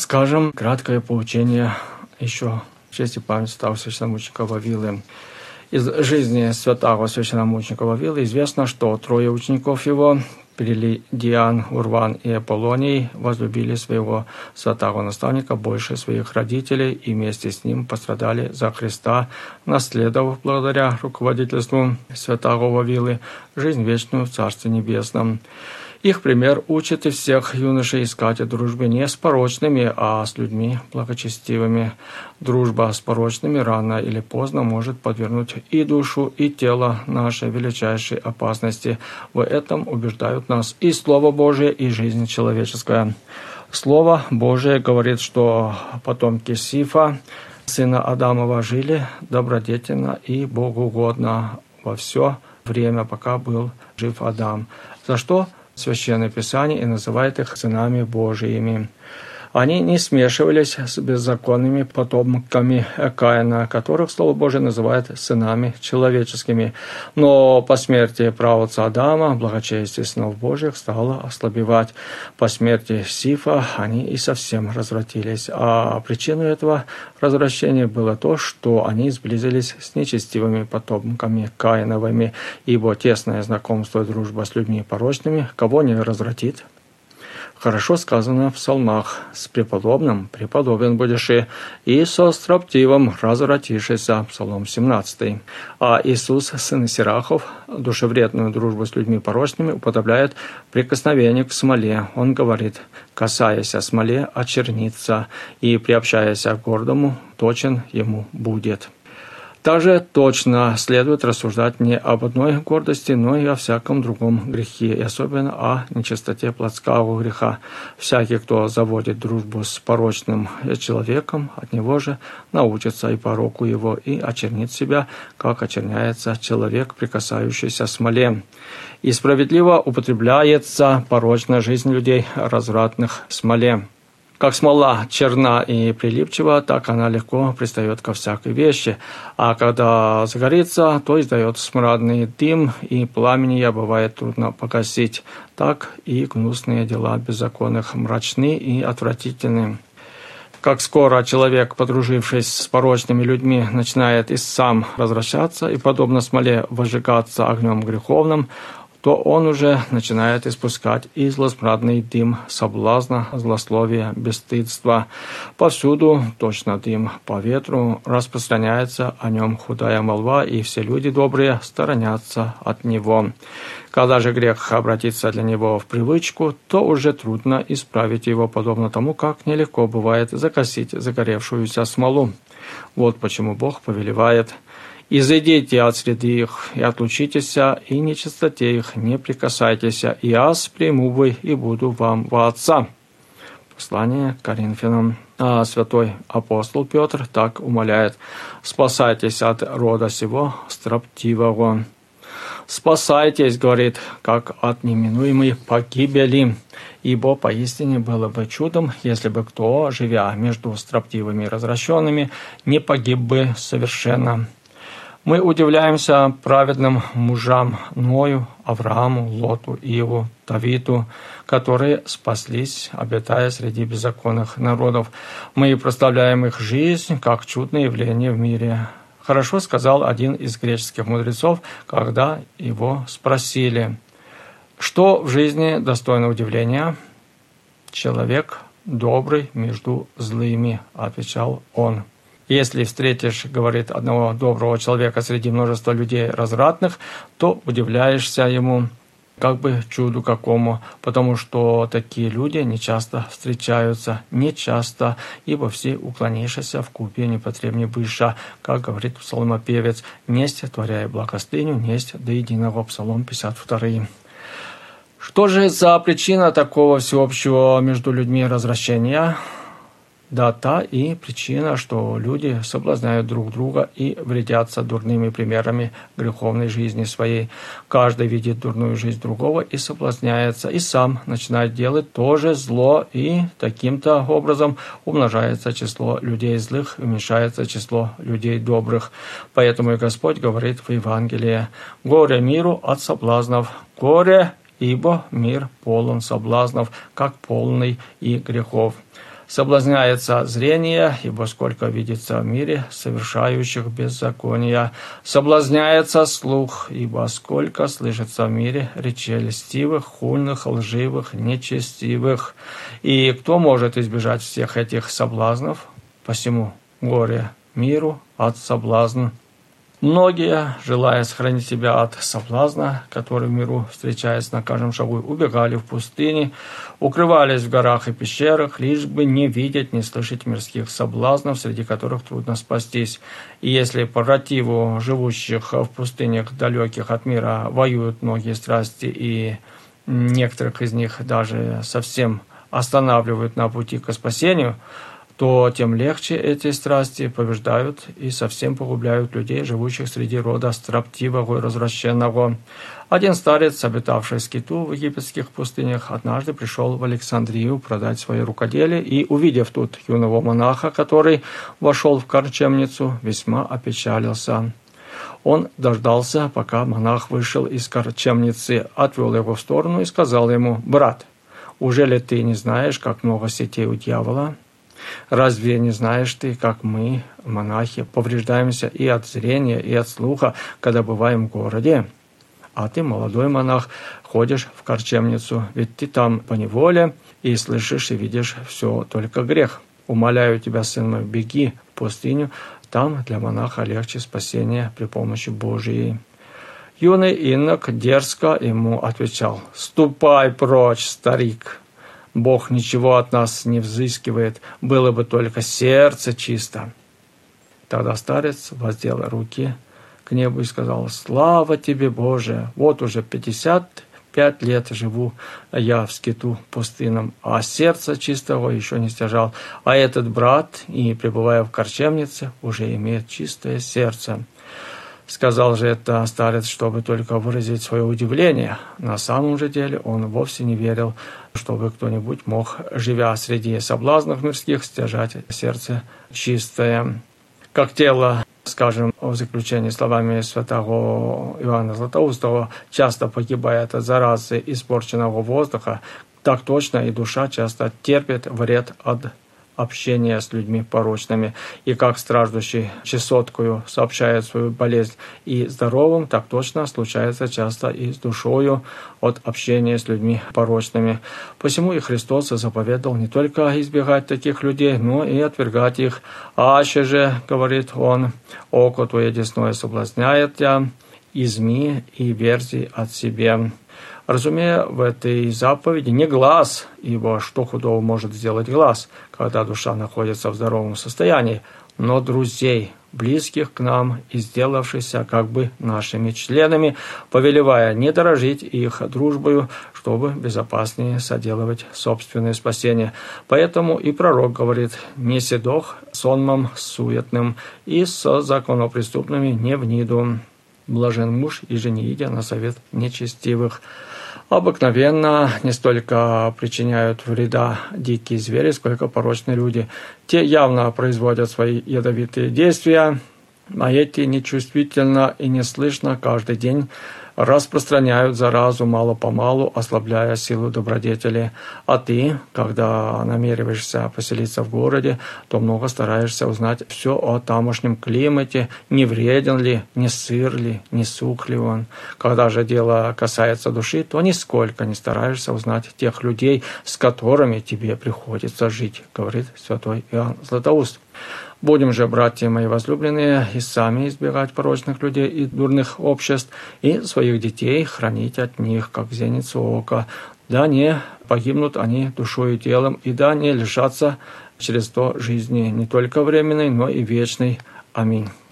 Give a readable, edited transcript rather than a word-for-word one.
Расскажем краткое поучение еще в честь и память святого священномученика Вавилы. Из жизни святого священномученика Вавилы известно, что 3 учеников его, Пелидиан, Урван и Аполлоний, возлюбили своего святого наставника больше своих родителей и вместе с ним пострадали за Христа, наследовав благодаря руководительству святого Вавилы жизнь вечную в Царстве Небесном. Их пример учит и всех юношей искать дружбы не с порочными, а с людьми благочестивыми. Дружба с порочными рано или поздно может подвергнуть и душу, и тело нашей величайшей опасности. В этом убеждают нас и Слово Божие, и жизнь человеческая. Слово Божие говорит, что потомки Сифа, сына Адамова, жили добродетельно и богоугодно во все время, пока был жив Адам. За что Священное Писание и называет их сынами Божиими. Они не смешивались с беззаконными потомками Каина, которых Слово Божие называет сынами человеческими. Но по смерти праотца Адама благочестие сынов Божьих стало ослабевать. По смерти Сифа они и совсем развратились. А причиной этого развращения было то, что они сблизились с нечестивыми потомками Каиновыми, ибо тесное знакомство и дружба с людьми порочными кого не развратит. Хорошо сказано в псалмах: «С преподобным преподобен будешь и со строптивым развратишься» Псалом 17. А Иисус, сын Сирахов, душевредную дружбу с людьми порочными уподобляет прикосновению к смоле. Он говорит: «Касаясь смоле, очернится, и приобщаясь к гордому, точен ему будет». Также точно следует рассуждать не об одной гордости, но и о всяком другом грехе, и особенно о нечистоте плотского греха. Всякий, кто заводит дружбу с порочным человеком, от него же научится и пороку его, и очернит себя, как очерняется человек, прикасающийся смоле. И справедливо употребляется порочная жизнь людей, развратных смоле. Как смола черна и прилипчива, так она легко пристает ко всякой вещи, а когда загорится, то издает смрадный дым, и пламени ее бывает трудно погасить. Так и гнусные дела беззаконных мрачны и отвратительны. Как скоро человек, подружившись с порочными людьми, начинает и сам развращаться и, подобно смоле, возжигаться огнем греховным, то он уже начинает испускать и злосмрадный дым соблазна, злословия, бесстыдства. Повсюду, точно дым по ветру, распространяется о нем худая молва, и все люди добрые сторонятся от него. Когда же грех обратится для него в привычку, то уже трудно исправить его, подобно тому, как нелегко бывает закосить загоревшуюся смолу. Вот почему Бог повелевает: «Изыдите от среды их, и отлучитесь, и нечистоте их не прикасайтесь, и аз приму вы, и буду вам во Отца». Послание к Коринфянам. А святой апостол Петр так умоляет: «Спасайтесь от рода сего строптивого». «Спасайтесь, — говорит, — как от неминуемой погибели, ибо поистине было бы чудом, если бы кто, живя между строптивыми и развращенными, не погиб бы совершенно». Мы удивляемся праведным мужам Ною, Аврааму, Лоту, Иову, Давиду, которые спаслись, обитая среди беззаконных народов. Мы прославляем их жизнь как чудное явление в мире. Хорошо сказал один из греческих мудрецов, когда его спросили: «Что в жизни достойно удивления?» «Человек добрый между злыми», — отвечал он. «Если встретишь, — говорит, — одного доброго человека среди множества людей развратных, то удивляешься ему, как бы чуду какому, потому что такие люди нечасто встречаются, нечасто, ибо все уклонившиеся в купе непотребнее быша, как говорит псалмопевец: «Несть, творяя благостыню, несть до единого». Псалом 52. Что же за причина такого всеобщего между людьми развращения? Да та и причина, что люди соблазняют друг друга и вредятся дурными примерами греховной жизни своей. Каждый видит дурную жизнь другого и соблазняется, и сам начинает делать то же зло, и таким-то образом умножается число людей злых, уменьшается число людей добрых. Поэтому и Господь говорит в Евангелии: «Горе миру от соблазнов, горе, ибо мир полон соблазнов, как полный и грехов». Соблазняется зрение, ибо сколько видится в мире совершающих беззакония. Соблазняется слух, ибо сколько слышится в мире речей льстивых, хульных, лживых, нечестивых. И кто может избежать всех этих соблазнов? Посему горе миру от соблазна. Многие, желая сохранить себя от соблазна, который в миру встречается на каждом шагу, убегали в пустыне, укрывались в горах и пещерах, лишь бы не видеть, не слышать мирских соблазнов, среди которых трудно спастись. И если по противу живущих в пустынях, далеких от мира, воюют многие страсти, и некоторых из них даже совсем останавливают на пути к спасению, то тем легче эти страсти побеждают и совсем погубляют людей, живущих среди рода строптивого и развращенного. Один старец, обитавший скиту в египетских пустынях, однажды пришел в Александрию продать свои рукоделие и, увидев тут юного монаха, который вошел в корчемницу, весьма опечалился. Он дождался, пока монах вышел из корчемницы, отвел его в сторону и сказал ему: «Брат, ужели ты не знаешь, как много сетей у дьявола? Разве не знаешь ты, как мы, монахи, повреждаемся и от зрения, и от слуха, когда бываем в городе? А ты, молодой монах, ходишь в корчемницу, ведь ты там поневоле и слышишь и видишь все только грех. Умоляю тебя, сын мой, беги в пустыню, там для монаха легче спасение при помощи Божией». Юный инок дерзко ему отвечал: «Ступай прочь, старик! Бог ничего от нас не взыскивает, было бы только сердце чисто». Тогда старец воздел руки к небу и сказал: «Слава тебе, Боже! Вот уже 55 лет живу я в скиту пустынном, а сердца чистого еще не стяжал. А этот брат, и пребывая в корчемнице, уже имеет чистое сердце». Сказал же это старец, чтобы только выразить свое удивление. На самом же деле он вовсе не верил, чтобы кто-нибудь мог, живя среди соблазнов мирских, стяжать сердце чистое. Как тело, скажем, в заключении словами святого Иоанна Златоустого, часто погибает от заразы испорченного воздуха, так точно и душа часто терпит вред от общения с людьми порочными. И как страждущий чесоткою сообщает свою болезнь и здоровым, так точно случается часто и с душою от общения с людьми порочными. Посему и Христос заповедал не только избегать таких людей, но и отвергать их. «Аще же, — говорит он, — око твое десное соблазняет тебя, изми и верзи от себя». Разумея в этой заповеди не глаз, ибо что худого может сделать глаз, когда душа находится в здоровом состоянии, но друзей, близких к нам и сделавшихся как бы нашими членами, повелевая не дорожить их дружбою, чтобы безопаснее соделывать собственное спасение. Поэтому и пророк говорит: «Не седох сонмом суетным, и со законопреступными не вниду. Блажен муж, иже не идя на совет нечестивых». Обыкновенно не столько причиняют вреда дикие звери, сколько порочные люди. Те явно производят свои ядовитые действия, а эти нечувствительно и неслышно каждый день распространяют заразу мало-помалу, ослабляя силу добродетели. А ты, когда намереваешься поселиться в городе, то много стараешься узнать все о тамошнем климате, не вреден ли, не сыр ли, не сух ли он. Когда же дело касается души, то нисколько не стараешься узнать тех людей, с которыми тебе приходится жить, говорит святой Иоанн Златоуст. Будем же, братья мои возлюбленные, и сами избегать порочных людей и дурных обществ, и своих детей хранить от них, как зеницу ока. Да не погибнут они душой и телом, и да не лишатся через то жизни не только временной, но и вечной. Аминь.